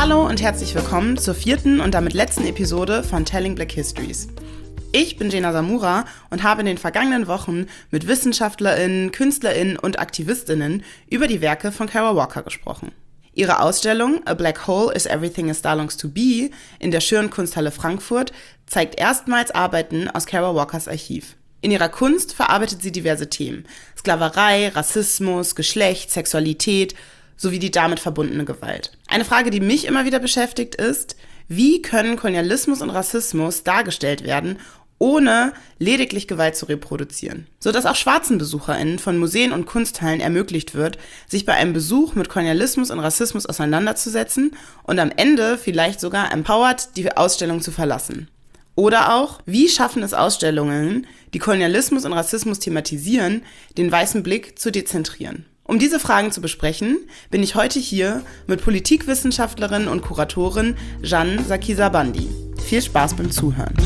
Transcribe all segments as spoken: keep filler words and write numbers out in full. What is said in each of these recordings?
Hallo und herzlich willkommen zur vierten und damit letzten Episode von Telling Black Histories. Ich bin Jena Samura und habe in den vergangenen Wochen mit WissenschaftlerInnen, KünstlerInnen und AktivistInnen über die Werke von Kara Walker gesprochen. Ihre Ausstellung A Black Hole is Everything a Star Longs to Be in der Schüren Kunsthalle Frankfurt zeigt erstmals Arbeiten aus Kara Walkers Archiv. In ihrer Kunst verarbeitet sie diverse Themen: Sklaverei, Rassismus, Geschlecht, Sexualität sowie die damit verbundene Gewalt. Eine Frage, die mich immer wieder beschäftigt, ist: Wie können Kolonialismus und Rassismus dargestellt werden, ohne lediglich Gewalt zu reproduzieren? Sodass auch schwarzen BesucherInnen von Museen und Kunsthallen ermöglicht wird, sich bei einem Besuch mit Kolonialismus und Rassismus auseinanderzusetzen und am Ende vielleicht sogar empowered die Ausstellung zu verlassen. Oder auch, wie schaffen es Ausstellungen, die Kolonialismus und Rassismus thematisieren, den weißen Blick zu dezentrieren? Um diese Fragen zu besprechen, bin ich heute hier mit Politikwissenschaftlerin und Kuratorin Jeanne Sarkisabandi. Viel Spaß beim Zuhören.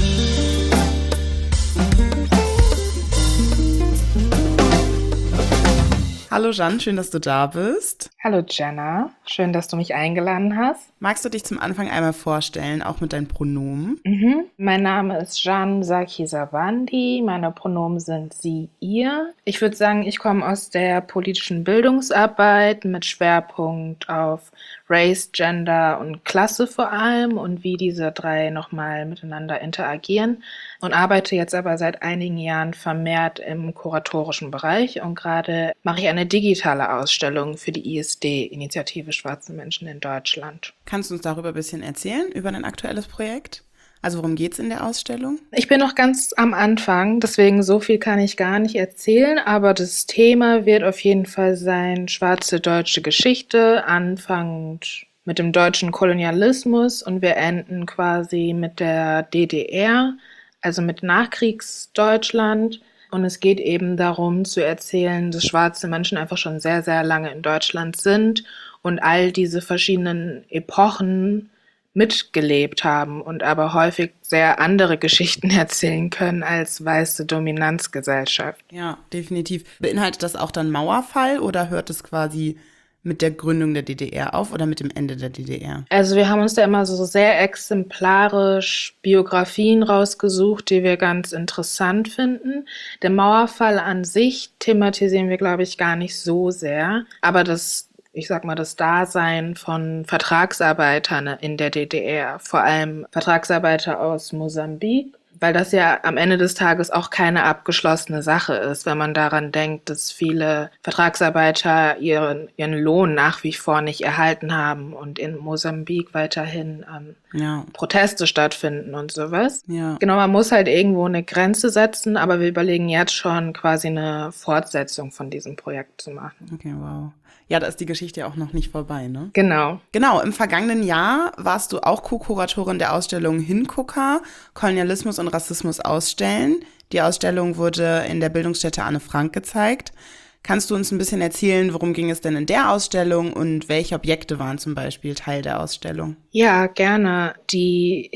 Hallo Jeanne, schön, dass du da bist. Hallo Jenna, schön, dass du mich eingeladen hast. Magst du dich zum Anfang einmal vorstellen, auch mit deinen Pronomen? Mhm. Mein Name ist Jeanne Sarkisabandi, meine Pronomen sind sie, ihr. Ich würde sagen, ich komme aus der politischen Bildungsarbeit mit Schwerpunkt auf Race, Gender und Klasse vor allem und wie diese drei nochmal miteinander interagieren und arbeite jetzt aber seit einigen Jahren vermehrt im kuratorischen Bereich und gerade mache ich eine digitale Ausstellung für die I S D, Initiative Schwarze Menschen in Deutschland. Kannst du uns darüber ein bisschen erzählen, über dein aktuelles Projekt? Also worum geht's in der Ausstellung? Ich bin noch ganz am Anfang, deswegen so viel kann ich gar nicht erzählen, aber das Thema wird auf jeden Fall sein schwarze deutsche Geschichte, anfangend mit dem deutschen Kolonialismus und wir enden quasi mit der D D R, also mit Nachkriegsdeutschland. Und es geht eben darum zu erzählen, dass schwarze Menschen einfach schon sehr, sehr lange in Deutschland sind und all diese verschiedenen Epochen mitgelebt haben und aber häufig sehr andere Geschichten erzählen können als weiße Dominanzgesellschaft. Ja, definitiv. Beinhaltet das auch dann Mauerfall oder hört es quasi mit der Gründung der D D R auf oder mit dem Ende der D D R? Also wir haben uns da immer so sehr exemplarisch Biografien rausgesucht, die wir ganz interessant finden. Der Mauerfall an sich thematisieren wir, glaube ich, gar nicht so sehr, aber das ich sag mal, das Dasein von Vertragsarbeitern in der D D R, vor allem Vertragsarbeiter aus Mosambik, weil das ja am Ende des Tages auch keine abgeschlossene Sache ist, wenn man daran denkt, dass viele Vertragsarbeiter ihren, ihren Lohn nach wie vor nicht erhalten haben und in Mosambik weiterhin ähm, ja. Proteste stattfinden und sowas. Ja. Genau, man muss halt irgendwo eine Grenze setzen, aber wir überlegen jetzt schon quasi eine Fortsetzung von diesem Projekt zu machen. Okay, wow. Ja, da ist die Geschichte ja auch noch nicht vorbei, ne? Genau. Genau, im vergangenen Jahr warst du auch Co-Kuratorin der Ausstellung Hingucker, Kolonialismus und Rassismus ausstellen. Die Ausstellung wurde in der Bildungsstätte Anne Frank gezeigt. Kannst du uns ein bisschen erzählen, worum ging es denn in der Ausstellung und welche Objekte waren zum Beispiel Teil der Ausstellung? Ja, gerne. Die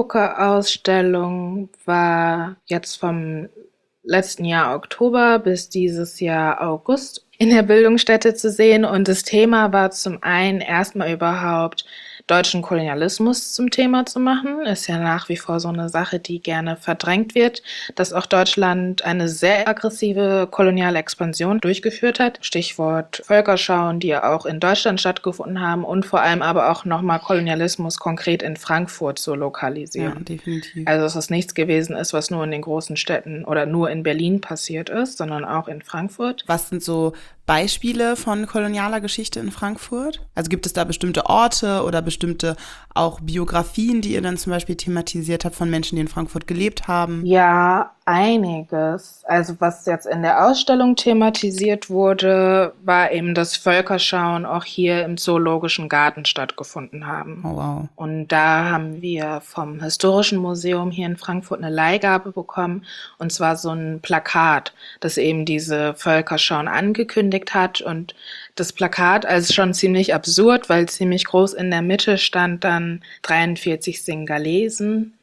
Hingucker-Ausstellung war jetzt vom letzten Jahr Oktober bis dieses Jahr August in der Bildungsstätte zu sehen und das Thema war zum einen erstmal überhaupt deutschen Kolonialismus zum Thema zu machen. Ist ja nach wie vor so eine Sache, die gerne verdrängt wird, dass auch Deutschland eine sehr aggressive koloniale Expansion durchgeführt hat. Stichwort Völkerschauen, die ja auch in Deutschland stattgefunden haben und vor allem aber auch nochmal Kolonialismus konkret in Frankfurt zu lokalisieren. Ja, definitiv. Also dass es nichts gewesen ist, was nur in den großen Städten oder nur in Berlin passiert ist, sondern auch in Frankfurt. Was sind so Beispiele von kolonialer Geschichte in Frankfurt? Also gibt es da bestimmte Orte oder bestimmte auch Biografien, die ihr dann zum Beispiel thematisiert habt von Menschen, die in Frankfurt gelebt haben? Ja, einiges. Also was jetzt in der Ausstellung thematisiert wurde, war eben, dass Völkerschauen auch hier im Zoologischen Garten stattgefunden haben. Oh, wow. Und da haben wir vom Historischen Museum hier in Frankfurt eine Leihgabe bekommen, und zwar so ein Plakat, das eben diese Völkerschauen angekündigt hat. Und das Plakat als schon ziemlich absurd, weil ziemlich groß in der Mitte stand dann dreiundvierzig Singalesen.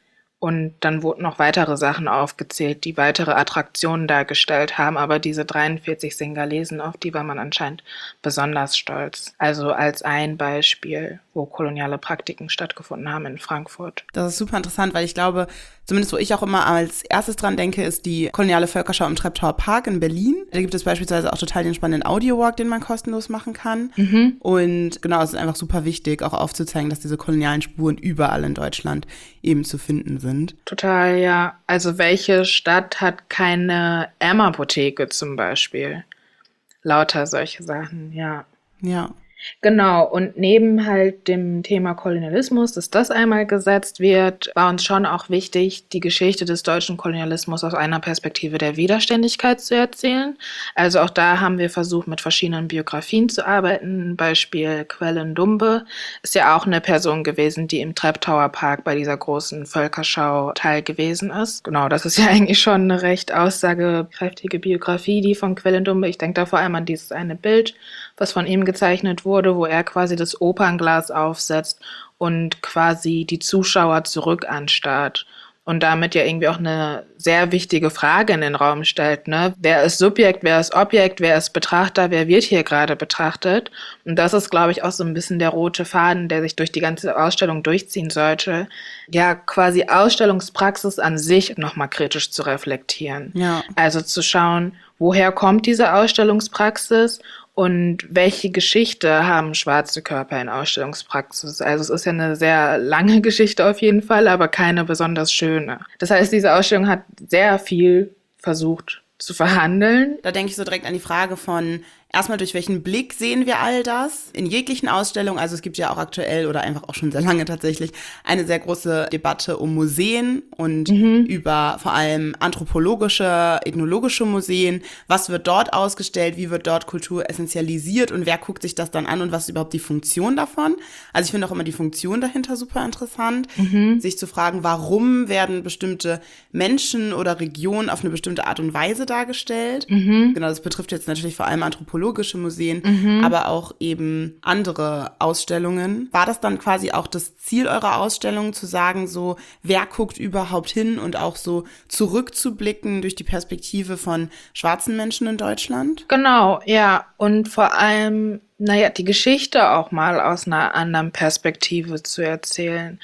Und dann wurden noch weitere Sachen aufgezählt, die weitere Attraktionen dargestellt haben. Aber diese dreiundvierzig Singalesen, auf die war man anscheinend besonders stolz. Also als ein Beispiel, wo koloniale Praktiken stattgefunden haben in Frankfurt. Das ist super interessant, weil ich glaube, zumindest wo ich auch immer als erstes dran denke, ist die koloniale Völkerschau im Treptower Park in Berlin. Da gibt es beispielsweise auch total den spannenden Audio-Walk, den man kostenlos machen kann. Mhm. Und genau, es ist einfach super wichtig, auch aufzuzeigen, dass diese kolonialen Spuren überall in Deutschland eben zu finden sind. Total, ja. Also welche Stadt hat keine M-Apotheke zum Beispiel? Lauter solche Sachen, ja. Ja. Genau, und neben halt dem Thema Kolonialismus, dass das einmal gesetzt wird, war uns schon auch wichtig, die Geschichte des deutschen Kolonialismus aus einer Perspektive der Widerständigkeit zu erzählen. Also auch da haben wir versucht, mit verschiedenen Biografien zu arbeiten. Ein Beispiel Quellen Dumbe ist ja auch eine Person gewesen, die im Treptower Park bei dieser großen Völkerschau Teil gewesen ist. Genau, das ist ja eigentlich schon eine recht aussagekräftige Biografie, die von Quellen Dumbe. Ich denke da vor allem an dieses eine Bild, was von ihm gezeichnet wurde, wo er quasi das Opernglas aufsetzt und quasi die Zuschauer zurück anstarrt und damit ja irgendwie auch eine sehr wichtige Frage in den Raum stellt, ne? Wer ist Subjekt, wer ist Objekt, wer ist Betrachter, wer wird hier gerade betrachtet? Und das ist, glaube ich, auch so ein bisschen der rote Faden, der sich durch die ganze Ausstellung durchziehen sollte. Ja, quasi Ausstellungspraxis an sich nochmal kritisch zu reflektieren. Ja. Also zu schauen, woher kommt diese Ausstellungspraxis und welche Geschichte haben schwarze Körper in Ausstellungspraxis? Also es ist ja eine sehr lange Geschichte auf jeden Fall, aber keine besonders schöne. Das heißt, diese Ausstellung hat sehr viel versucht zu verhandeln. Da denke ich so direkt an die Frage von, erstmal, durch welchen Blick sehen wir all das? In jeglichen Ausstellungen, also es gibt ja auch aktuell oder einfach auch schon sehr lange tatsächlich eine sehr große Debatte um Museen und mhm. über vor allem anthropologische, ethnologische Museen. Was wird dort ausgestellt? Wie wird dort Kultur essentialisiert? Und wer guckt sich das dann an? Und was ist überhaupt die Funktion davon? Also ich finde auch immer die Funktion dahinter super interessant, mhm. sich zu fragen, warum werden bestimmte Menschen oder Regionen auf eine bestimmte Art und Weise dargestellt? Mhm. Genau, das betrifft jetzt natürlich vor allem Anthropologische Museen, mhm. aber auch eben andere Ausstellungen. War das dann quasi auch das Ziel eurer Ausstellung, zu sagen, so, wer guckt überhaupt hin und auch so zurückzublicken durch die Perspektive von schwarzen Menschen in Deutschland? Genau, ja. Und vor allem, naja, die Geschichte auch mal aus einer anderen Perspektive zu erzählen.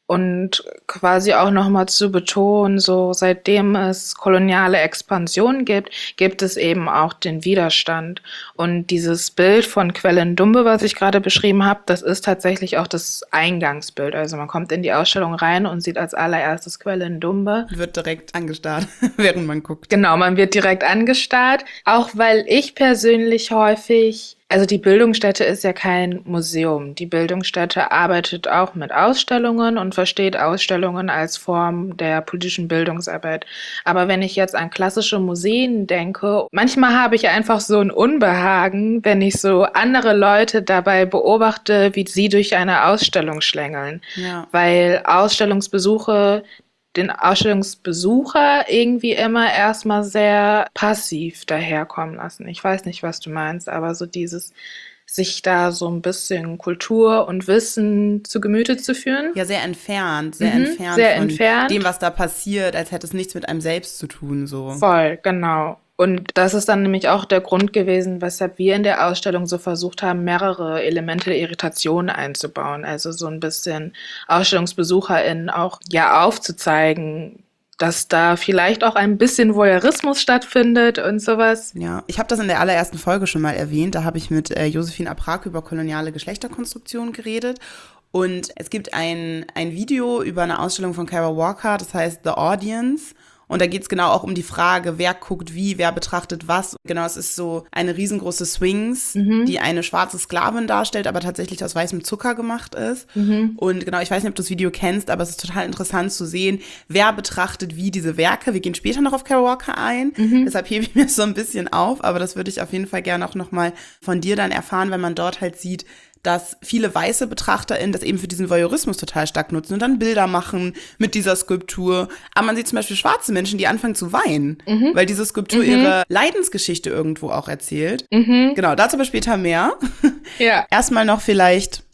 Und quasi auch nochmal zu betonen, so seitdem es koloniale Expansion gibt, gibt es eben auch den Widerstand. Und dieses Bild von Quellen Dumbe, was ich gerade beschrieben habe, das ist tatsächlich auch das Eingangsbild. Also man kommt in die Ausstellung rein und sieht als allererstes Quellen Dumbe. Wird direkt angestarrt, während man guckt. Genau, man wird direkt angestarrt. Auch weil ich persönlich häufig... Also die Bildungsstätte ist ja kein Museum. Die Bildungsstätte arbeitet auch mit Ausstellungen und versteht Ausstellungen als Form der politischen Bildungsarbeit. Aber wenn ich jetzt an klassische Museen denke, manchmal habe ich einfach so ein Unbehagen, wenn ich so andere Leute dabei beobachte, wie sie durch eine Ausstellung schlängeln. Ja. Weil Ausstellungsbesuche den Ausstellungsbesucher irgendwie immer erstmal sehr passiv daherkommen lassen. Ich weiß nicht, was du meinst, aber so dieses, sich da so ein bisschen Kultur und Wissen zu Gemüte zu führen. Ja, sehr entfernt, sehr mhm, entfernt sehr von entfernt. dem, was da passiert, als hätte es nichts mit einem selbst zu tun. So. Voll, genau. Und das ist dann nämlich auch der Grund gewesen, weshalb wir in der Ausstellung so versucht haben, mehrere Elemente der Irritation einzubauen. Also so ein bisschen AusstellungsbesucherInnen auch ja aufzuzeigen, dass da vielleicht auch ein bisschen Voyeurismus stattfindet und sowas. Ja, ich habe das in der allerersten Folge schon mal erwähnt. Da habe ich mit äh, Josephine Aprake über koloniale Geschlechterkonstruktion geredet. Und es gibt ein, ein Video über eine Ausstellung von Kara Walker, das heißt The Audience. Und da geht's genau auch um die Frage, wer guckt wie, wer betrachtet was. Genau, es ist so eine riesengroße Sphinx, mhm. die eine schwarze Sklavin darstellt, aber tatsächlich aus weißem Zucker gemacht ist. Mhm. Und genau, ich weiß nicht, ob du das Video kennst, aber es ist total interessant zu sehen, wer betrachtet wie diese Werke. Wir gehen später noch auf Kara Walker ein, mhm. deshalb hebe ich mir so ein bisschen auf, aber das würde ich auf jeden Fall gerne auch nochmal von dir dann erfahren, weil man dort halt sieht, dass viele weiße BetrachterInnen das eben für diesen Voyeurismus total stark nutzen und dann Bilder machen mit dieser Skulptur. Aber man sieht zum Beispiel schwarze Menschen, die anfangen zu weinen, mhm. weil diese Skulptur mhm. ihre Leidensgeschichte irgendwo auch erzählt. Mhm. Genau, dazu aber später mehr. Ja. Erstmal noch vielleicht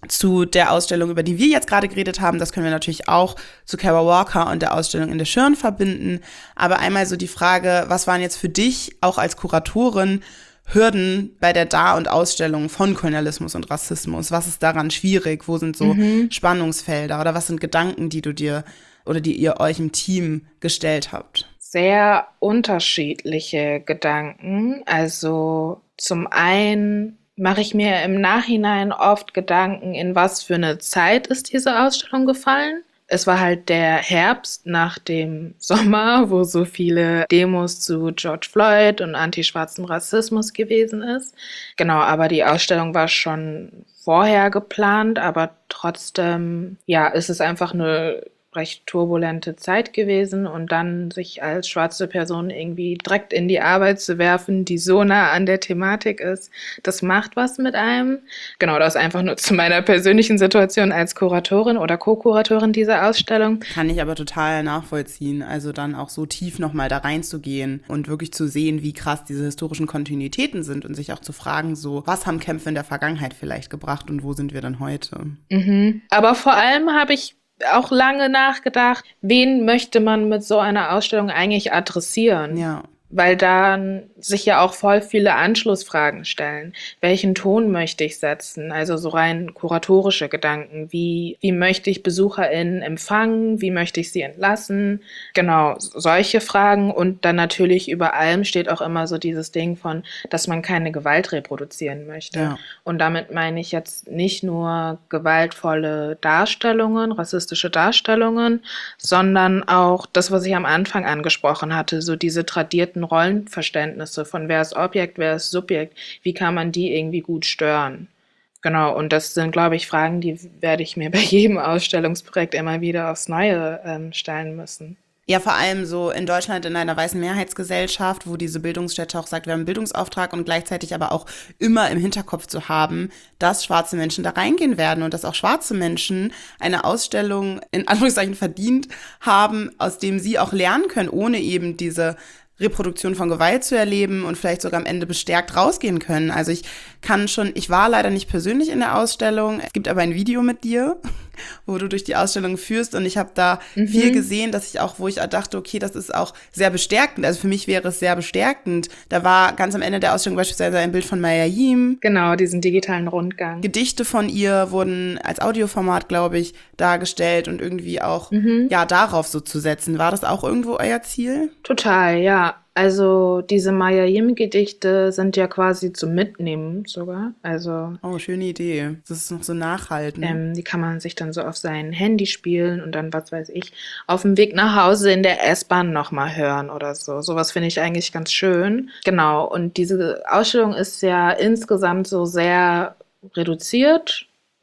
zu der Ausstellung, über die wir jetzt gerade geredet haben. Das können wir natürlich auch zu Kara Walker und der Ausstellung in der Schirn verbinden. Aber einmal so die Frage, was waren jetzt für dich auch als Kuratorin Hürden bei der Dar- und Ausstellung von Kolonialismus und Rassismus? Was ist daran schwierig? Wo sind so mhm. Spannungsfelder oder was sind Gedanken, die du dir oder die ihr euch im Team gestellt habt? Sehr unterschiedliche Gedanken. Also zum einen mache ich mir im Nachhinein oft Gedanken, in was für eine Zeit ist diese Ausstellung gefallen. Es war halt der Herbst nach dem Sommer, wo so viele Demos zu George Floyd und antischwarzem Rassismus gewesen ist. Genau, aber die Ausstellung war schon vorher geplant, aber trotzdem, ja, ist es einfach eine recht turbulente Zeit gewesen und dann sich als schwarze Person irgendwie direkt in die Arbeit zu werfen, die so nah an der Thematik ist, das macht was mit einem. Genau, das einfach nur zu meiner persönlichen Situation als Kuratorin oder Co-Kuratorin dieser Ausstellung. Kann ich aber total nachvollziehen, also dann auch so tief nochmal da reinzugehen und wirklich zu sehen, wie krass diese historischen Kontinuitäten sind und sich auch zu fragen, so, was haben Kämpfe in der Vergangenheit vielleicht gebracht und wo sind wir denn heute? Mhm. Aber vor allem habe ich auch lange nachgedacht, wen möchte man mit so einer Ausstellung eigentlich adressieren? Ja. Weil dann sich ja auch voll viele Anschlussfragen stellen. Welchen Ton möchte ich setzen? Also so rein kuratorische Gedanken. Wie, wie möchte ich BesucherInnen empfangen? Wie möchte ich sie entlassen? Genau, solche Fragen. Und dann natürlich über allem steht auch immer so dieses Ding von, dass man keine Gewalt reproduzieren möchte. Ja. Und damit meine ich jetzt nicht nur gewaltvolle Darstellungen, rassistische Darstellungen, sondern auch das, was ich am Anfang angesprochen hatte, so diese tradierten Rollenverständnisse von wer ist Objekt, wer ist Subjekt, wie kann man die irgendwie gut stören. Genau, und das sind, glaube ich, Fragen, die werde ich mir bei jedem Ausstellungsprojekt immer wieder aufs Neue ähm, stellen müssen. Ja, vor allem so in Deutschland in einer weißen Mehrheitsgesellschaft, wo diese Bildungsstätte auch sagt, wir haben einen Bildungsauftrag und gleichzeitig aber auch immer im Hinterkopf zu haben, dass schwarze Menschen da reingehen werden und dass auch schwarze Menschen eine Ausstellung in Anführungszeichen verdient haben, aus dem sie auch lernen können, ohne eben diese Reproduktion von Gewalt zu erleben und vielleicht sogar am Ende bestärkt rausgehen können. Also ich kann schon, ich war leider nicht persönlich in der Ausstellung, es gibt aber ein Video mit dir, wo du durch die Ausstellung führst und ich habe da mhm. viel gesehen, dass ich auch, wo ich dachte, okay, das ist auch sehr bestärkend, also für mich wäre es sehr bestärkend. Da war ganz am Ende der Ausstellung beispielsweise ein Bild von Maya Yim. Genau, diesen digitalen Rundgang. Gedichte von ihr wurden als Audioformat, glaube ich, dargestellt und irgendwie auch, mhm. ja, darauf so zu setzen. War das auch irgendwo euer Ziel? Total, ja. Also diese Maya Yim-Gedichte sind ja quasi zum Mitnehmen sogar. Also oh, schöne Idee. Das ist noch so nachhaltend. Ähm, die kann man sich dann so auf sein Handy spielen und dann, was weiß ich, auf dem Weg nach Hause in der S-Bahn nochmal hören oder so. Sowas finde ich eigentlich ganz schön. Genau, und diese Ausstellung ist ja insgesamt so sehr reduziert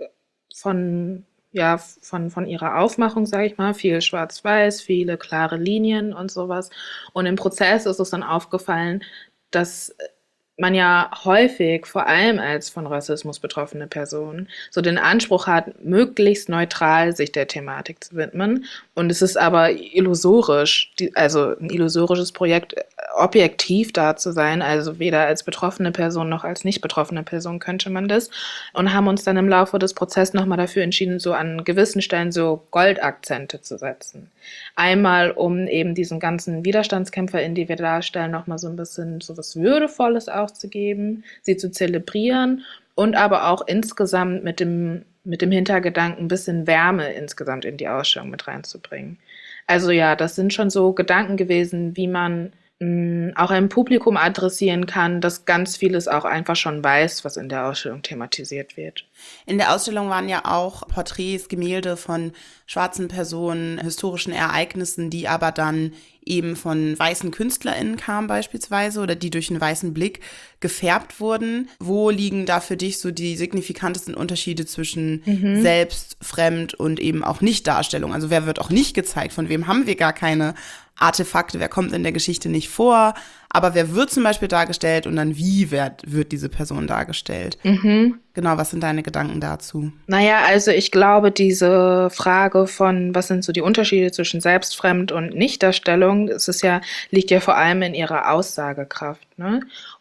von... ja, von, von ihrer Aufmachung, sage ich mal, viel schwarz-weiß, viele klare Linien und sowas. Und im Prozess ist es dann aufgefallen, dass man ja häufig, vor allem als von Rassismus betroffene Person, so den Anspruch hat, möglichst neutral sich der Thematik zu widmen. Und es ist aber illusorisch, also ein illusorisches Projekt, objektiv da zu sein, also weder als betroffene Person noch als nicht betroffene Person könnte man das. Und haben uns dann im Laufe des Prozesses nochmal dafür entschieden, so an gewissen Stellen so Goldakzente zu setzen. Einmal, um eben diesen ganzen WiderstandskämpferInnen, die wir darstellen, nochmal so ein bisschen so was Würdevolles aufzugeben, sie zu zelebrieren und aber auch insgesamt mit dem, mit dem Hintergedanken ein bisschen Wärme insgesamt in die Ausstellung mit reinzubringen. Also ja, das sind schon so Gedanken gewesen, wie man mh, auch ein Publikum adressieren kann, das ganz vieles auch einfach schon weiß, was in der Ausstellung thematisiert wird. In der Ausstellung waren ja auch Porträts, Gemälde von schwarzen Personen, historischen Ereignissen, die aber dann eben von weißen KünstlerInnen kamen beispielsweise oder die durch einen weißen Blick gefärbt wurden. Wo liegen da für dich so die signifikantesten Unterschiede zwischen mhm. Selbst-, Fremd- und eben auch Nicht-Darstellung? Also wer wird auch nicht gezeigt? Von wem haben wir gar keine Artefakte? Wer kommt in der Geschichte nicht vor? Aber wer wird zum Beispiel dargestellt und dann wie wird, wird diese Person dargestellt? Mhm. Genau, was sind deine Gedanken dazu? Naja, also ich glaube, diese Frage von, was sind so die Unterschiede zwischen Selbst-, Fremd- und Nichtdarstellung, das ist ja, liegt ja vor allem in ihrer Aussagekraft, ne?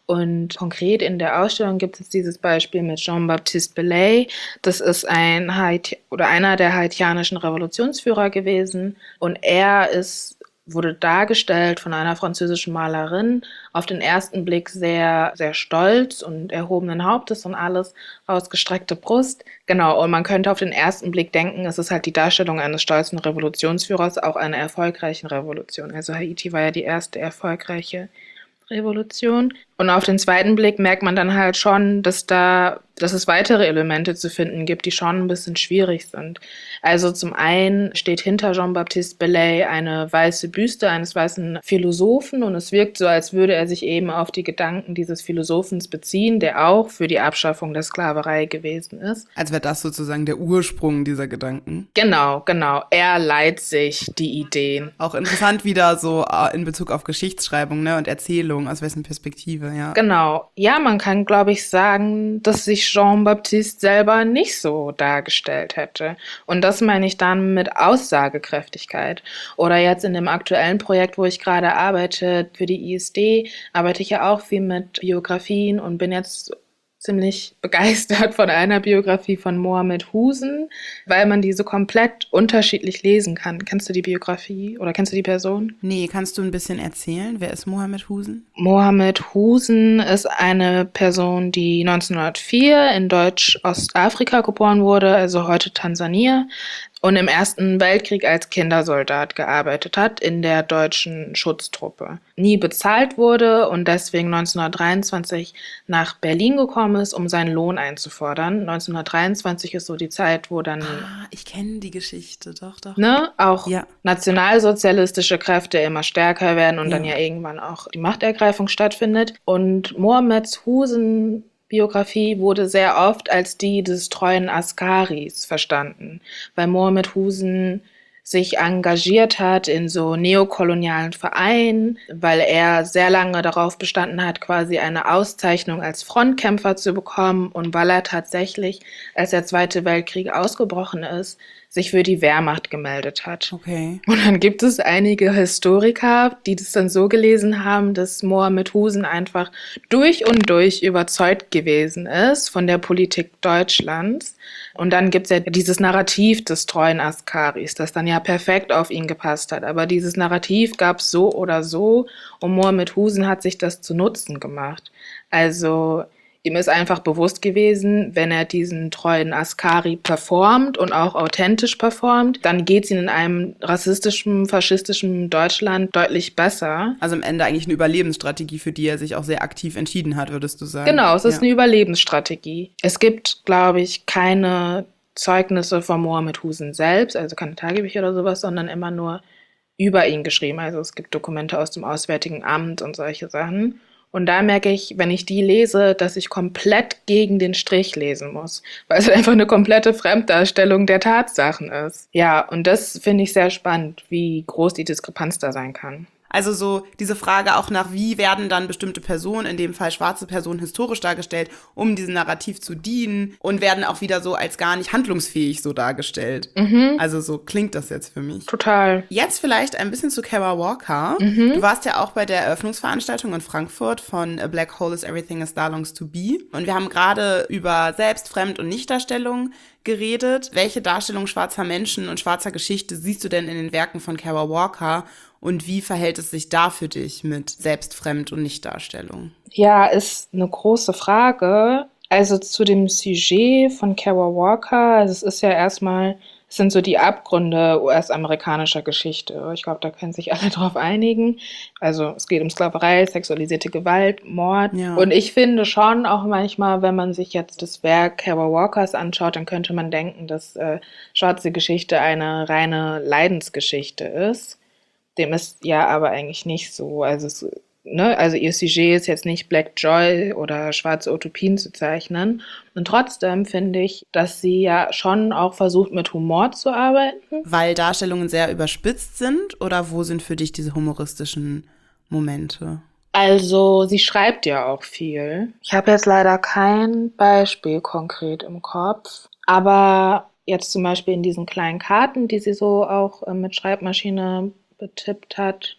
Und konkret in der Ausstellung gibt es dieses Beispiel mit Jean-Baptiste Bellay. Das ist ein Haiti- oder einer der haitianischen Revolutionsführer gewesen. Und er ist wurde dargestellt von einer französischen Malerin, auf den ersten Blick sehr, sehr stolz und erhobenen Hauptes und alles, ausgestreckte Brust. Genau, und man könnte auf den ersten Blick denken, es ist halt die Darstellung eines stolzen Revolutionsführers, auch einer erfolgreichen Revolution. Also Haiti war ja die erste erfolgreiche Revolution. Und auf den zweiten Blick merkt man dann halt schon, dass da, dass es weitere Elemente zu finden gibt, die schon ein bisschen schwierig sind. Also zum einen steht hinter Jean-Baptiste Bellay eine weiße Büste eines weißen Philosophen und es wirkt so, als würde er sich eben auf die Gedanken dieses Philosophens beziehen, der auch für die Abschaffung der Sklaverei gewesen ist. Als wäre das sozusagen der Ursprung dieser Gedanken. Genau, genau. Er leiht sich die Ideen. Auch interessant wieder so in Bezug auf Geschichtsschreibung, ne, und Erzählung, aus wessen Perspektive. Ja. Genau. Ja, man kann, glaube ich, sagen, dass sich Jean-Baptiste selber nicht so dargestellt hätte. Und das meine ich dann mit Aussagekräftigkeit. Oder jetzt in dem aktuellen Projekt, wo ich gerade arbeite, für die I S D, arbeite ich ja auch viel mit Biografien und bin jetzt ziemlich begeistert von einer Biografie von Mohammed Husen, weil man diese komplett unterschiedlich lesen kann. Kennst du die Biografie oder kennst du die Person? Nee, kannst du ein bisschen erzählen? Wer ist Mohammed Husen? Mohammed Husen ist eine Person, die neunzehnhundertvier in Deutsch-Ostafrika geboren wurde, also heute Tansania, und im Ersten Weltkrieg als Kindersoldat gearbeitet hat in der deutschen Schutztruppe. Nie bezahlt wurde und deswegen neunzehnhundertdreiundzwanzig nach Berlin gekommen ist, um seinen Lohn einzufordern. neunzehnhundertdreiundzwanzig ist so die Zeit, wo dann Ah, ich kenne die Geschichte, doch, doch. ne, auch Ja. nationalsozialistische Kräfte immer stärker werden und Ja. dann ja irgendwann auch die Machtergreifung stattfindet. Und Mohammeds Husen Biografie wurde sehr oft als die des treuen Askaris verstanden, weil Mohammed Husen sich engagiert hat in so neokolonialen Vereinen, weil er sehr lange darauf bestanden hat, quasi eine Auszeichnung als Frontkämpfer zu bekommen und weil er tatsächlich, als der Zweite Weltkrieg ausgebrochen ist, sich für die Wehrmacht gemeldet hat. Okay. Und dann gibt es einige Historiker, die das dann so gelesen haben, dass Mohammed Husen einfach durch und durch überzeugt gewesen ist von der Politik Deutschlands. Und dann gibt es ja dieses Narrativ des treuen Askaris, das dann ja perfekt auf ihn gepasst hat. Aber dieses Narrativ gab es so oder so und Mohammed Husen hat sich das zu Nutzen gemacht. Also ihm ist einfach bewusst gewesen, wenn er diesen treuen Askari performt und auch authentisch performt, dann geht es ihm in einem rassistischen, faschistischen Deutschland deutlich besser. Also am Ende eigentlich eine Überlebensstrategie, für die er sich auch sehr aktiv entschieden hat, würdest du sagen? Genau, es ist Ja. eine Überlebensstrategie. Es gibt, glaube ich, keine Zeugnisse von Mohammed Husen selbst, also keine Tagebücher oder sowas, sondern immer nur über ihn geschrieben. Also es gibt Dokumente aus dem Auswärtigen Amt und solche Sachen. Und da merke ich, wenn ich die lese, dass ich komplett gegen den Strich lesen muss, weil es einfach eine komplette Fremddarstellung der Tatsachen ist. Ja, und das finde ich sehr spannend, wie groß die Diskrepanz da sein kann. Also so diese Frage auch nach, wie werden dann bestimmte Personen, in dem Fall schwarze Personen, historisch dargestellt, um diesem Narrativ zu dienen und werden auch wieder so als gar nicht handlungsfähig so dargestellt. Mhm. Also so klingt das jetzt für mich. Total. Jetzt vielleicht ein bisschen zu Kara Walker. Mhm. Du warst ja auch bei der Eröffnungsveranstaltung in Frankfurt von A Black Hole is Everything as That Longs to Be. Und wir haben gerade über Selbst-, Fremd- und Nichtdarstellung geredet. Welche Darstellung schwarzer Menschen und schwarzer Geschichte siehst du denn in den Werken von Kara Walker? Und wie verhält es sich da für dich mit Selbst-, Fremd- und Nichtdarstellung? Ja, ist eine große Frage. Also zu dem Sujet von Kara Walker, also es ist ja erstmal, es sind so die Abgründe U S-amerikanischer Geschichte. Ich glaube, da können sich alle drauf einigen. Also es geht um Sklaverei, sexualisierte Gewalt, Mord. Ja. Und ich finde schon auch manchmal, wenn man sich jetzt das Werk Kara Walkers anschaut, dann könnte man denken, dass äh, schwarze Geschichte eine reine Leidensgeschichte ist. Dem ist ja aber eigentlich nicht so. Also, es, ne, also ihr Sujet ist jetzt nicht Black Joy oder schwarze Utopien zu zeichnen. Und trotzdem finde ich, dass sie ja schon auch versucht, mit Humor zu arbeiten. Weil Darstellungen sehr überspitzt sind? Oder wo sind für dich diese humoristischen Momente? Also sie schreibt ja auch viel. Ich habe jetzt leider kein Beispiel konkret im Kopf. Aber jetzt zum Beispiel in diesen kleinen Karten, die sie so auch äh, mit Schreibmaschine betippt hat,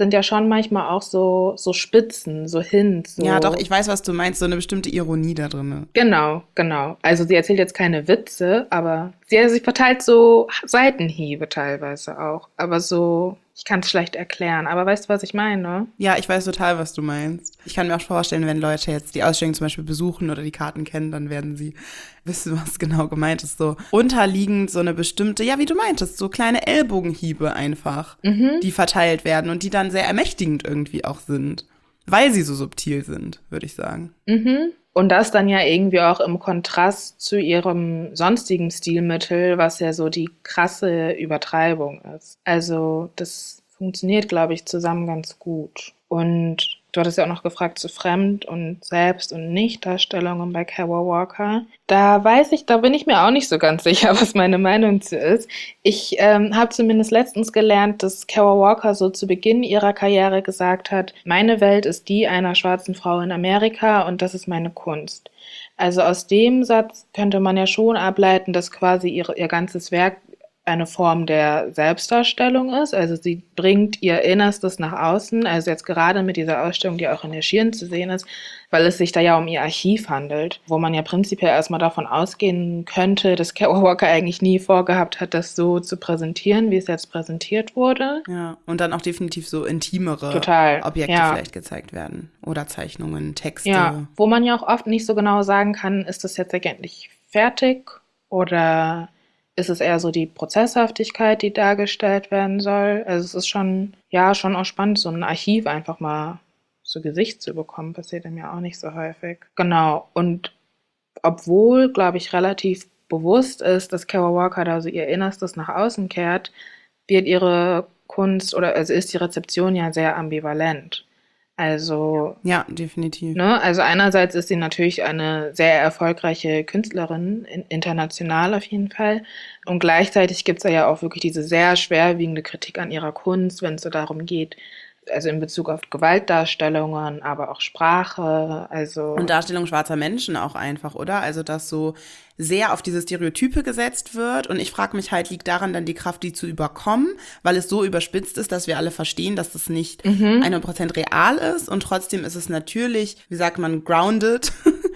sind ja schon manchmal auch so, so Spitzen, so Hints. So. Ja, doch, ich weiß, was du meinst, so eine bestimmte Ironie da drin. Genau, genau. Also sie erzählt jetzt keine Witze, aber sie, sie verteilt so Seitenhiebe teilweise auch. Aber so, ich kann es schlecht erklären. Aber weißt du, was ich meine? Ja, ich weiß total, was du meinst. Ich kann mir auch vorstellen, wenn Leute jetzt die Ausstellung zum Beispiel besuchen oder die Karten kennen, dann werden sie wissen, was genau gemeint ist. So unterliegend so eine bestimmte, ja, wie du meintest, so kleine Ellbogenhiebe einfach, mhm. die verteilt werden und die dann sehr ermächtigend irgendwie auch sind. Weil sie so subtil sind, würde ich sagen. Mhm. Und das dann ja irgendwie auch im Kontrast zu ihrem sonstigen Stilmittel, was ja so die krasse Übertreibung ist. Also das funktioniert, glaube ich, zusammen ganz gut. Und du hattest ja auch noch gefragt zu Fremd- und Selbst- und Nicht-Darstellungen bei Kara Walker. Da weiß ich, da bin ich mir auch nicht so ganz sicher, was meine Meinung zu ist. Ich ähm, habe zumindest letztens gelernt, dass Kara Walker so zu Beginn ihrer Karriere gesagt hat, meine Welt ist die einer schwarzen Frau in Amerika und das ist meine Kunst. Also aus dem Satz könnte man ja schon ableiten, dass quasi ihre, ihr ganzes Werk eine Form der Selbstdarstellung ist. Also sie bringt ihr Innerstes nach außen, also jetzt gerade mit dieser Ausstellung, die auch in der Schirn zu sehen ist, weil es sich da ja um ihr Archiv handelt, wo man ja prinzipiell erstmal davon ausgehen könnte, dass Kara Walker eigentlich nie vorgehabt hat, das so zu präsentieren, wie es jetzt präsentiert wurde. Ja, und dann auch definitiv so intimere Total, Objekte ja. vielleicht gezeigt werden oder Zeichnungen, Texte. Ja, wo man ja auch oft nicht so genau sagen kann, ist das jetzt eigentlich fertig oder ist es eher so die Prozesshaftigkeit, die dargestellt werden soll? Also es ist schon, ja, schon auch spannend, so ein Archiv einfach mal zu Gesicht zu bekommen. Passiert ihm ja auch nicht so häufig. Genau. Und obwohl, glaube ich, relativ bewusst ist, dass Kara Walker da so ihr Innerstes nach außen kehrt, wird ihre Kunst oder also ist die Rezeption ja sehr ambivalent. Also ja, definitiv. Ne, also einerseits ist sie natürlich eine sehr erfolgreiche Künstlerin, international auf jeden Fall. Und gleichzeitig gibt es ja auch wirklich diese sehr schwerwiegende Kritik an ihrer Kunst, wenn es so darum geht, also in Bezug auf Gewaltdarstellungen, aber auch Sprache, also und Darstellung schwarzer Menschen auch einfach, oder? Also dass so sehr auf diese Stereotype gesetzt wird und ich frage mich halt, liegt daran dann die Kraft, die zu überkommen, weil es so überspitzt ist, dass wir alle verstehen, dass das nicht mhm. hundert Prozent real ist und trotzdem ist es natürlich, wie sagt man, grounded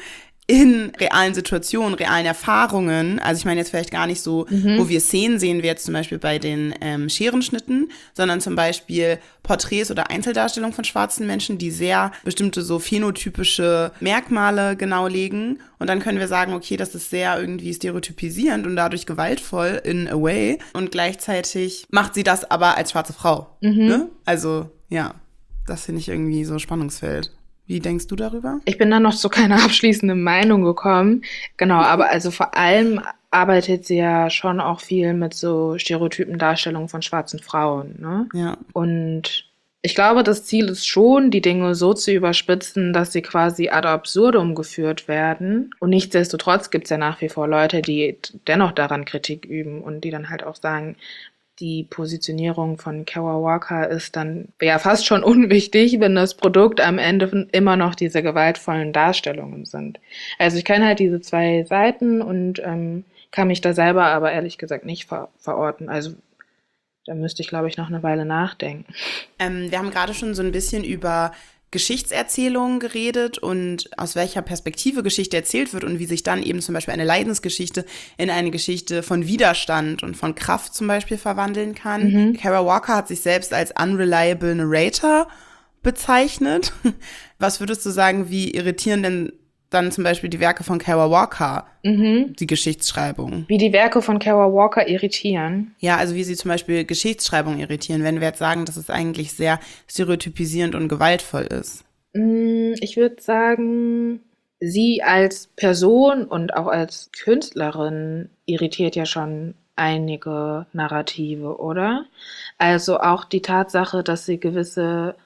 in realen Situationen, realen Erfahrungen. Also ich meine jetzt vielleicht gar nicht so, mhm. wo wir Szenen sehen, wie jetzt zum Beispiel bei den ähm, Scherenschnitten, sondern zum Beispiel Porträts oder Einzeldarstellungen von schwarzen Menschen, die sehr bestimmte so phänotypische Merkmale genau legen. Und dann können wir sagen, okay, das ist sehr irgendwie stereotypisierend und dadurch gewaltvoll in a way. Und gleichzeitig macht sie das aber als schwarze Frau. Mhm. Ne? Also ja, das finde ich irgendwie so Spannungsfeld. Wie denkst du darüber? Ich bin da noch zu keiner abschließenden Meinung gekommen. Genau, aber also vor allem arbeitet sie ja schon auch viel mit so stereotypen Darstellungen von schwarzen Frauen, ne? Ja. Und ich glaube, das Ziel ist schon, die Dinge so zu überspitzen, dass sie quasi ad absurdum geführt werden. Und nichtsdestotrotz gibt es ja nach wie vor Leute, die dennoch daran Kritik üben und die dann halt auch sagen, die Positionierung von Kara Walker ist dann ja fast schon unwichtig, wenn das Produkt am Ende immer noch diese gewaltvollen Darstellungen sind. Also ich kenne halt diese zwei Seiten und ähm, kann mich da selber aber ehrlich gesagt nicht ver- verorten. Also da müsste ich, glaube ich, noch eine Weile nachdenken. Ähm, wir haben gerade schon so ein bisschen über Geschichtserzählungen geredet und aus welcher Perspektive Geschichte erzählt wird und wie sich dann eben zum Beispiel eine Leidensgeschichte in eine Geschichte von Widerstand und von Kraft zum Beispiel verwandeln kann. Mhm. Kara Walker hat sich selbst als unreliable narrator bezeichnet. Was würdest du sagen, wie irritieren denn dann zum Beispiel die Werke von Kara Walker, mhm. die Geschichtsschreibung? Wie die Werke von Kara Walker irritieren? Ja, also wie sie zum Beispiel Geschichtsschreibung irritieren, wenn wir jetzt sagen, dass es eigentlich sehr stereotypisierend und gewaltvoll ist. Ich würde sagen, sie als Person und auch als Künstlerin irritiert ja schon einige Narrative, oder? Also auch die Tatsache, dass sie gewisse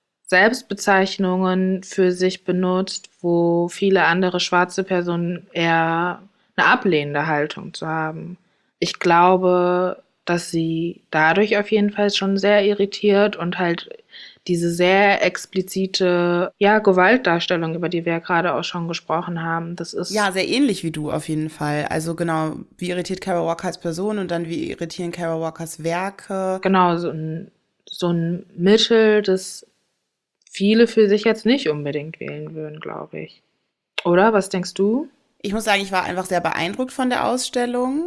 Selbstbezeichnungen für sich benutzt, wo viele andere schwarze Personen eher eine ablehnende Haltung zu haben. Ich glaube, dass sie dadurch auf jeden Fall schon sehr irritiert und halt diese sehr explizite ja, Gewaltdarstellung, über die wir ja gerade auch schon gesprochen haben, das ist... Ja, sehr ähnlich wie du auf jeden Fall. Also genau, wie irritiert Kara Walker als Person und dann wie irritieren Kara Walkers Werke? Genau, so ein so ein Mittel, das viele für sich jetzt nicht unbedingt wählen würden, glaube ich. Oder? Was denkst du? Ich muss sagen, ich war einfach sehr beeindruckt von der Ausstellung.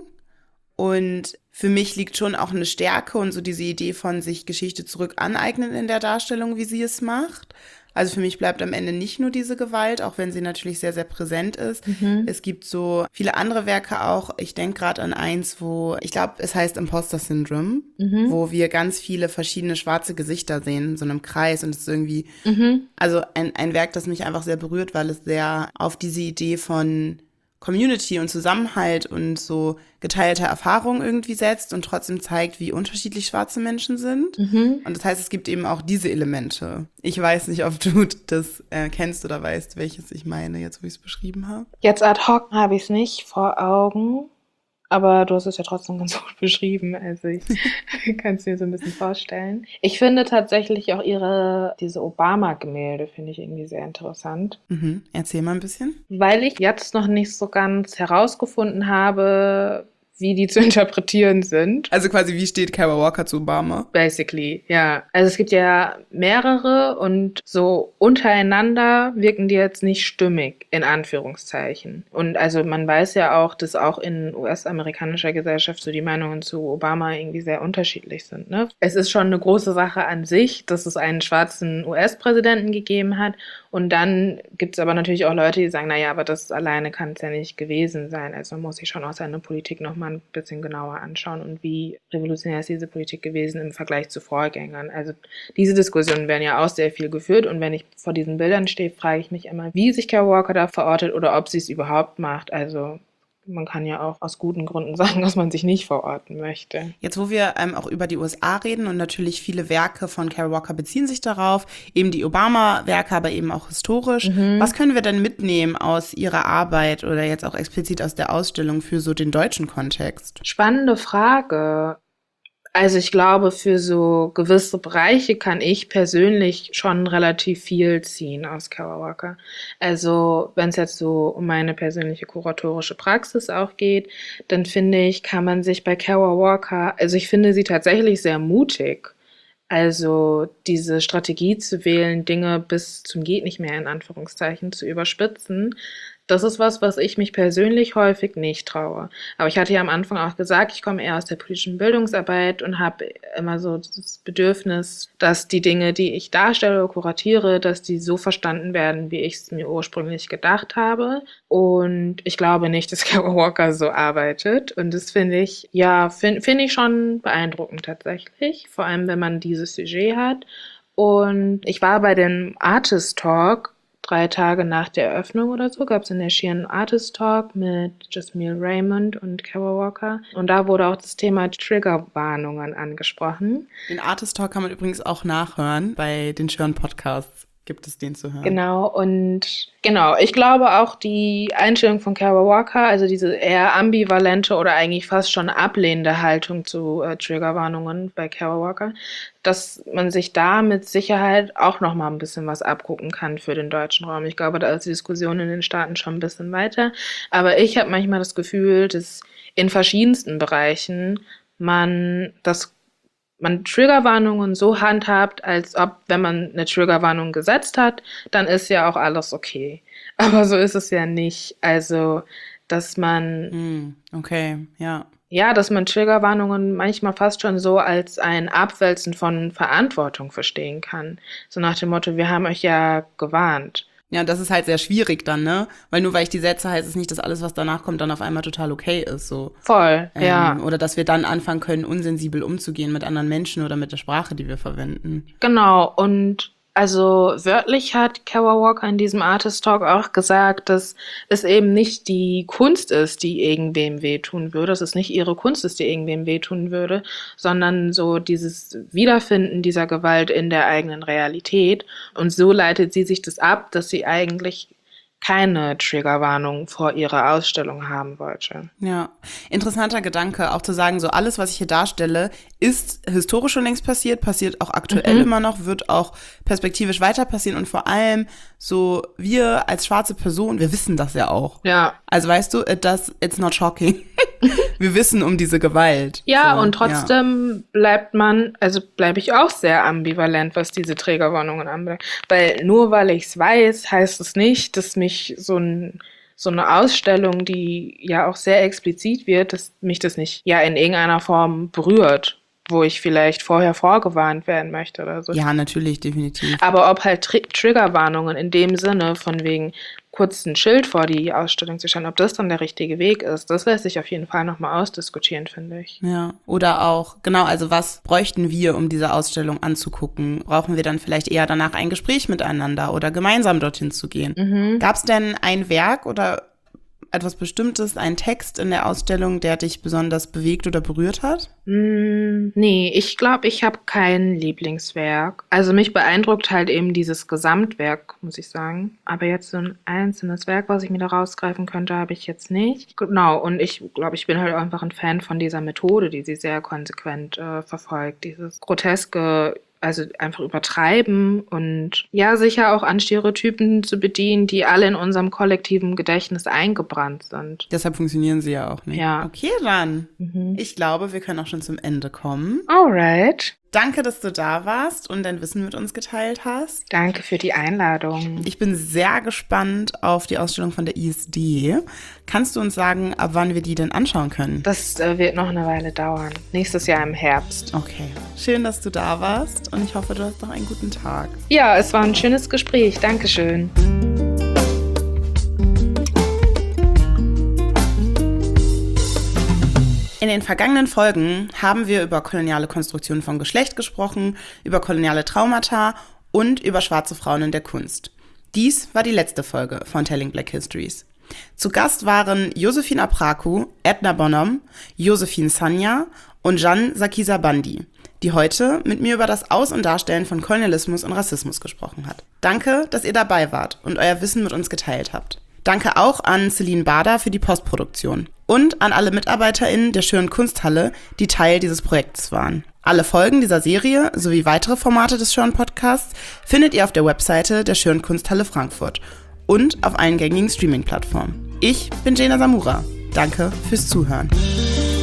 Und für mich liegt schon auch eine Stärke und so diese Idee von sich Geschichte zurück aneignen in der Darstellung, wie sie es macht. Also für mich bleibt am Ende nicht nur diese Gewalt, auch wenn sie natürlich sehr, sehr präsent ist. Mhm. Es gibt so viele andere Werke auch. Ich denke gerade an eins, wo, ich glaube, es heißt Imposter Syndrome, mhm. wo wir ganz viele verschiedene schwarze Gesichter sehen, in so einem Kreis. Und es ist irgendwie, mhm. also ein, ein Werk, das mich einfach sehr berührt, weil es sehr auf diese Idee von Community und Zusammenhalt und so geteilte Erfahrung irgendwie setzt und trotzdem zeigt, wie unterschiedlich schwarze Menschen sind. Mhm. Und das heißt, es gibt eben auch diese Elemente. Ich weiß nicht, ob du das äh, kennst oder weißt, welches ich meine, jetzt wo ich es beschrieben habe. Jetzt ad hoc habe ich es nicht vor Augen, aber du hast es ja trotzdem ganz gut beschrieben, also ich kann es mir so ein bisschen vorstellen. Ich finde tatsächlich auch ihre, diese Obama-Gemälde finde ich irgendwie sehr interessant. Mhm. Erzähl mal ein bisschen. Weil ich jetzt noch nicht so ganz herausgefunden habe, wie die zu interpretieren sind. Also quasi, wie steht Kara Walker zu Obama? Basically, ja. Also es gibt ja mehrere und so untereinander wirken die jetzt nicht stimmig, in Anführungszeichen. Und also man weiß ja auch, dass auch in U S-amerikanischer Gesellschaft so die Meinungen zu Obama irgendwie sehr unterschiedlich sind, ne? Es ist schon eine große Sache an sich, dass es einen schwarzen U S-Präsidenten gegeben hat. Und dann gibt es aber natürlich auch Leute, die sagen, naja, aber das alleine kann es ja nicht gewesen sein. Also man muss sich schon auch seine Politik nochmal ein bisschen genauer anschauen und wie revolutionär ist diese Politik gewesen im Vergleich zu Vorgängern. Also diese Diskussionen werden ja auch sehr viel geführt und wenn ich vor diesen Bildern stehe, frage ich mich immer, wie sich Kara Walker da verortet oder ob sie es überhaupt macht. Also man kann ja auch aus guten Gründen sagen, dass man sich nicht verorten möchte. Jetzt, wo wir ähm, auch über die U S A reden und natürlich viele Werke von Kara Walker beziehen sich darauf, eben die Obama-Werke, aber eben auch historisch. Mhm. Was können wir denn mitnehmen aus ihrer Arbeit oder jetzt auch explizit aus der Ausstellung für so den deutschen Kontext? Spannende Frage. Also ich glaube, für so gewisse Bereiche kann ich persönlich schon relativ viel ziehen aus Kara Walker. Also wenn es jetzt so um meine persönliche kuratorische Praxis auch geht, dann finde ich, kann man sich bei Kara Walker, also ich finde sie tatsächlich sehr mutig. Also diese Strategie zu wählen, Dinge bis zum geht nicht mehr in Anführungszeichen zu überspitzen, das ist was, was ich mich persönlich häufig nicht traue. Aber ich hatte ja am Anfang auch gesagt, ich komme eher aus der politischen Bildungsarbeit und habe immer so das Bedürfnis, dass die Dinge, die ich darstelle oder kuratiere, dass die so verstanden werden, wie ich es mir ursprünglich gedacht habe. Und ich glaube nicht, dass Kara Walker so arbeitet. Und das finde ich, ja, finde find ich schon beeindruckend tatsächlich. Vor allem, wenn man dieses Sujet hat. Und ich war bei dem Artist Talk drei Tage nach der Eröffnung oder so, gab es in der Sheeran Artist Talk mit Jasmine Raymond und Kara Walker. Und da wurde auch das Thema Triggerwarnungen angesprochen. Den Artist Talk kann man übrigens auch nachhören. Bei den Sheeran Podcasts gibt es den zu hören. Genau, und genau, ich glaube auch die Einstellung von Kara Walker, also diese eher ambivalente oder eigentlich fast schon ablehnende Haltung zu äh, Triggerwarnungen bei Kara Walker, dass man sich da mit Sicherheit auch noch mal ein bisschen was abgucken kann für den deutschen Raum. Ich glaube, da ist die Diskussion in den Staaten schon ein bisschen weiter. Aber ich habe manchmal das Gefühl, dass in verschiedensten Bereichen man das man Triggerwarnungen so handhabt, als ob, wenn man eine Triggerwarnung gesetzt hat, dann ist ja auch alles okay. Aber so ist es ja nicht. Also, dass man... Okay, ja. Ja, dass man Triggerwarnungen manchmal fast schon so als ein Abwälzen von Verantwortung verstehen kann. So nach dem Motto, wir haben euch ja gewarnt. Ja, und das ist halt sehr schwierig dann, ne? Weil nur weil ich die setze, heißt es nicht, dass alles, was danach kommt, dann auf einmal total okay ist, so. Voll, ähm, ja. Oder dass wir dann anfangen können, unsensibel umzugehen mit anderen Menschen oder mit der Sprache, die wir verwenden. Genau, und also wörtlich hat Kara Walker in diesem Artist Talk auch gesagt, dass es eben nicht die Kunst ist, die irgendwem wehtun würde, dass es nicht ihre Kunst ist, die irgendwem wehtun würde, sondern so dieses Wiederfinden dieser Gewalt in der eigenen Realität. Und so leitet sie sich das ab, dass sie eigentlich keine Triggerwarnung vor ihrer Ausstellung haben wollte. Ja, interessanter Gedanke, auch zu sagen, so alles, was ich hier darstelle, ist historisch schon längst passiert, passiert auch aktuell mhm. immer noch, wird auch perspektivisch weiter passieren und vor allem so wir als schwarze Person, wir wissen das ja auch. Ja. Also weißt du, it does, it's not shocking. Wir wissen um diese Gewalt. Ja, so, und trotzdem ja. bleibt man, also bleibe ich auch sehr ambivalent, was diese Trägerwarnungen anbelangt. Weil nur weil ich es weiß, heißt es nicht, dass mich so ein so eine Ausstellung, die ja auch sehr explizit wird, dass mich das nicht ja in irgendeiner Form berührt, wo ich vielleicht vorher vorgewarnt werden möchte oder so. Ja, natürlich, definitiv. Aber ob halt Tri- Triggerwarnungen in dem Sinne von wegen kurz ein Schild vor die Ausstellung zu stellen, ob das dann der richtige Weg ist, das lässt sich auf jeden Fall nochmal ausdiskutieren, finde ich. Ja, oder auch, genau, also was bräuchten wir, um diese Ausstellung anzugucken? Brauchen wir dann vielleicht eher danach ein Gespräch miteinander oder gemeinsam dorthin zu gehen? Mhm. Gab es denn ein Werk oder etwas Bestimmtes, einen Text in der Ausstellung, der dich besonders bewegt oder berührt hat? Mm, nee, ich glaube, ich habe kein Lieblingswerk. Also mich beeindruckt halt eben dieses Gesamtwerk, muss ich sagen. Aber jetzt so ein einzelnes Werk, was ich mir da rausgreifen könnte, habe ich jetzt nicht. Genau, und ich glaube, ich bin halt einfach ein Fan von dieser Methode, die sie sehr konsequent äh, verfolgt. Dieses groteske, also einfach übertreiben und ja, sicher auch an Stereotypen zu bedienen, die alle in unserem kollektiven Gedächtnis eingebrannt sind. Deshalb funktionieren sie ja auch nicht. Ja. Okay, dann. Mhm. Ich glaube, wir können auch schon zum Ende kommen. Alright. Danke, dass du da warst und dein Wissen mit uns geteilt hast. Danke für die Einladung. Ich bin sehr gespannt auf die Ausstellung von der I S D. Kannst du uns sagen, ab wann wir die denn anschauen können? Das äh, wird noch eine Weile dauern. Nächstes Jahr im Herbst. Okay. Schön, dass du da warst und ich hoffe, du hast noch einen guten Tag. Ja, es war ein schönes Gespräch. Dankeschön. In den vergangenen Folgen haben wir über koloniale Konstruktionen von Geschlecht gesprochen, über koloniale Traumata und über schwarze Frauen in der Kunst. Dies war die letzte Folge von Telling Black Histories. Zu Gast waren Josephine Apraku, Edna Bonham, Josephine Sanya und Jeanne Sakisa-Bandi, die heute mit mir über das Aus- und Darstellen von Kolonialismus und Rassismus gesprochen hat. Danke, dass ihr dabei wart und euer Wissen mit uns geteilt habt. Danke auch an Celine Bader für die Postproduktion und an alle MitarbeiterInnen der Schönen Kunsthalle, die Teil dieses Projekts waren. Alle Folgen dieser Serie sowie weitere Formate des Schönen Podcasts findet ihr auf der Webseite der Schönen Kunsthalle Frankfurt und auf allen gängigen Streaming-Plattformen. Ich bin Jena Samura. Danke fürs Zuhören.